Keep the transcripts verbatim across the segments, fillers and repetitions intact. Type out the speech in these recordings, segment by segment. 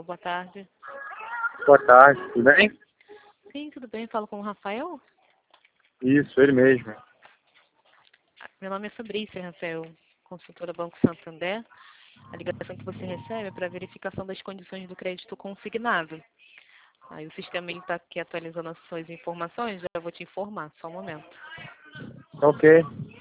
boa tarde. Boa tarde, tudo bem? Sim, tudo bem. Falo com o Rafael? Isso, ele mesmo. Meu nome é Fabrícia, Rafael, consultora Banco Santander. A ligação que você recebe é para verificação das condições do crédito consignado. Aí o sistema está aqui atualizando as suas informações, já vou te informar, só um momento. Ok.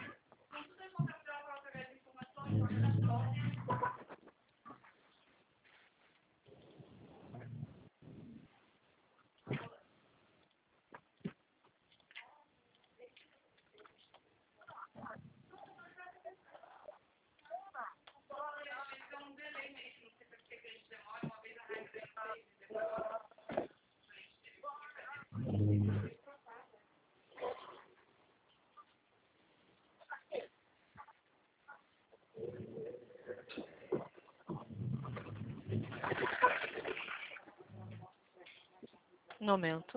Um momento.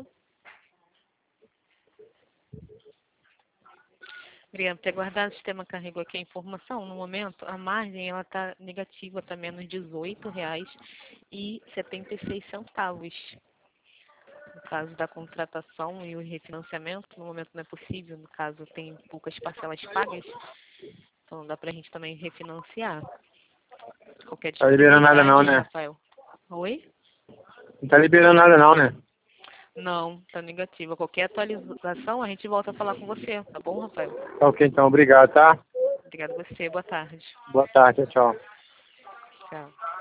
Obrigada por ter aguardado. O sistema carregou aqui a informação. No momento, a margem está negativa, está menos dezoito reais e setenta e seis centavos. No caso da contratação e o refinanciamento, no momento não é possível. No caso, tem poucas parcelas pagas. Então, não dá para a gente também refinanciar. Qualquer Tá liberando nada não, disponibilidade, né? Rafael? Oi? Não tá liberando nada não, né? Não, está negativa. Qualquer atualização, a gente volta a falar com você. Tá bom, Rafael? Tá ok, então, obrigado, tá? Obrigada a você. Boa tarde. Boa tarde, tchau. Tchau.